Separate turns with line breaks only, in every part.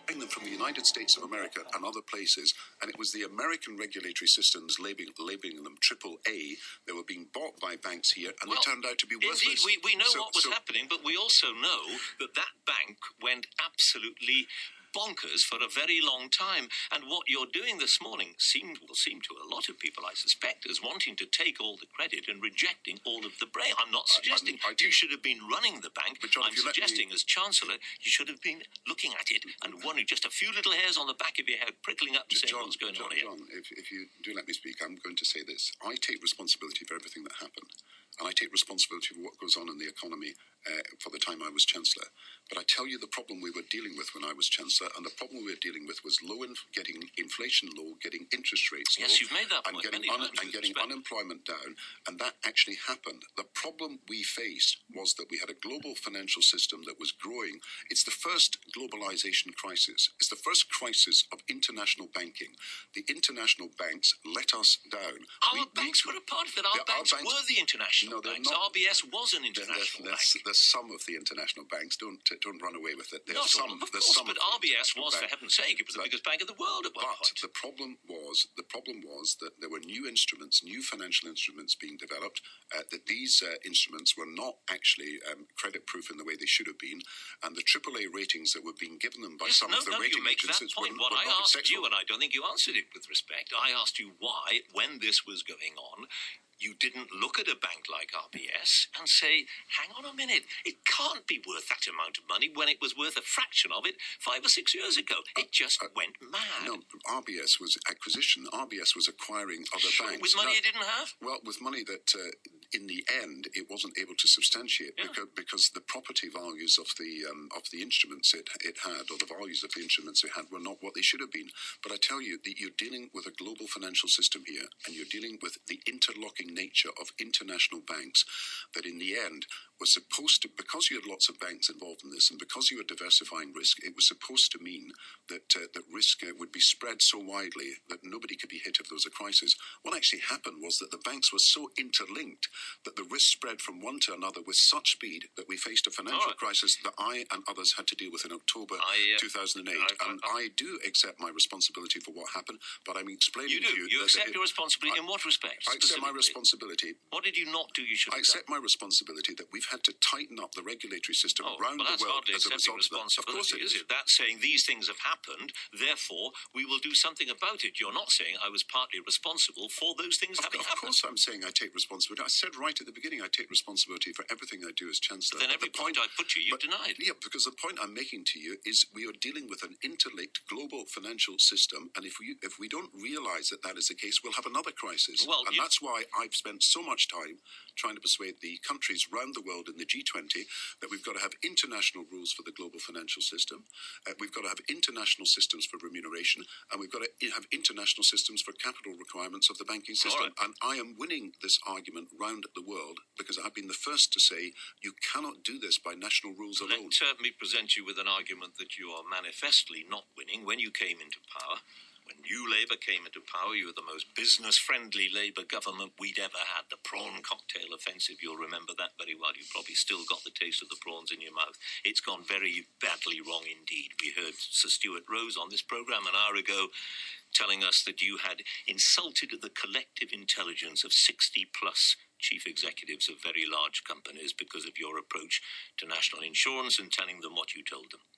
buying them from the United States of America and other places, and it was the American regulatory systems labeling them AAA. They were being bought by banks here, and they turned out to be worthless.
Indeed, we know what was happening, but we also know that bank went absolutely bonkers for a very long time. And what you're doing this morning will seem to a lot of people, I suspect, as wanting to take all the credit and rejecting all of the blame. I'm not suggesting you should have been running the bank.
But John,
I'm suggesting as Chancellor, you should have been looking at it and wondering, just a few little hairs on the back of your head prickling up and saying, what's going on here?
John, if you do let me speak, I'm going to say this. I take responsibility for everything that happened. And I take responsibility for what goes on in the economy for the time I was Chancellor. But I tell you the problem we were dealing with when I was Chancellor, and the problem we were dealing with was getting inflation low, getting interest rates low.
Yes, you've made that point
and getting unemployment down, and that actually happened. The problem we faced was that we had a global financial system that was growing. It's the first globalization crisis. It's the first crisis of international banking. The international banks let us down.
Our banks were a part of it. Our banks were the international banks.
Not.
RBS was an international bank.
There's some of the international banks. Don't run away with it.
Not all, of course, but RBS was, for heaven's sake, it was the biggest bank in the world at one point.
But the problem was that there were new instruments, new financial instruments being developed, that these instruments were not actually credit-proof in the way they should have been, and the AAA ratings that were being given them by some of the rating agencies were
what I
not
asked
acceptable.
you, and I don't think you answered it with respect, I asked you why, when this was going on, you didn't look at a bank like RBS and say, hang on a minute, it can't be worth that amount of money when it was worth a fraction of it 5 or 6 years ago. It just went mad.
No, RBS was acquisition. RBS was acquiring other banks.
With money it didn't have?
Well, with money that, in the end, it wasn't able to substantiate because the property values of the instruments it had, or the values of the instruments it had, were not what they should have been. But I tell you, that you're dealing with a global financial system here, and you're dealing with the interlocking nature of international banks that in the end was supposed to, because you had lots of banks involved in this and because you were diversifying risk, it was supposed to mean that that risk would be spread so widely that nobody could be hit if there was a crisis. What actually happened was that the banks were so interlinked that the risk spread from one to another with such speed that we faced a financial crisis that I and others had to deal with in October 2008. And I do accept my responsibility for what happened, but I'm explaining to you...
You accept your responsibility in what respect?
I accept my responsibility.
What did you not do you should have
done? I accept my responsibility that we've had to tighten up the regulatory system around the world as a result of that. Of course it is.
That's saying these things have happened, therefore we will do something about it. You're not saying I was partly responsible for those things having happened.
Of course I'm saying I take responsibility. I said right at the beginning I take responsibility for everything I do as Chancellor.
Then every point I put to you, you've denied.
Yeah, because the point I'm making to you is we are dealing with an interlinked global financial system, and if we don't realise that is the case, we'll have another crisis. That's why I've spent so much time trying to persuade the countries around the world in the G20 that we've got to have international rules for the global financial system, we've got to have international systems for remuneration, and we've got to have international systems for capital requirements of the banking system. And I am winning this argument round the world because I've been the first to say you cannot do this by national rules alone.
Let me present you with an argument that you are manifestly not winning. When you came into power, when New Labour came into power, you were the most business-friendly Labour government we'd ever had. The prawn cocktail offensive, you'll remember that very well. You probably still got the taste of the prawns in your mouth. It's gone very badly wrong indeed. We heard Sir Stuart Rose on this programme an hour ago telling us that you had insulted the collective intelligence of 60-plus chief executives of very large companies because of your approach to national insurance and telling them what you told them.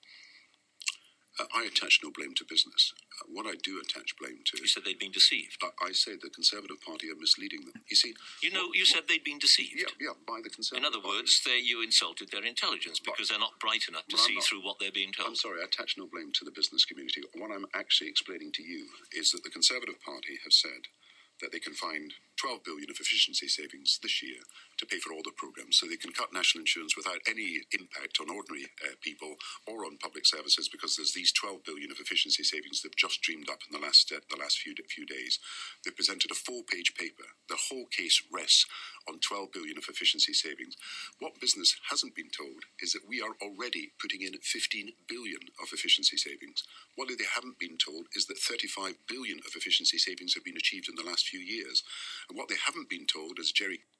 I attach no blame to business. What I do attach blame to...
You said they'd been deceived.
I say the Conservative Party are misleading them. You see...
You said they'd been deceived.
Yeah, by the Conservative
Party. In other words, you insulted their intelligence because they're not bright enough to see through what they're being told.
I'm sorry, I attach no blame to the business community. What I'm actually explaining to you is that the Conservative Party have said that they can find 12 billion of efficiency savings this year to pay for all the programmes, so they can cut national insurance without any impact on ordinary people or on public services, because there's these 12 billion of efficiency savings they've just dreamed up in the last few days. They've presented a 4-page paper. The whole case rests on 12 billion of efficiency savings. What business hasn't been told is that we are already putting in 15 billion of efficiency savings. What they haven't been told is that 35 billion of efficiency savings have been achieved in the last few years. And what they haven't been told, as Jerry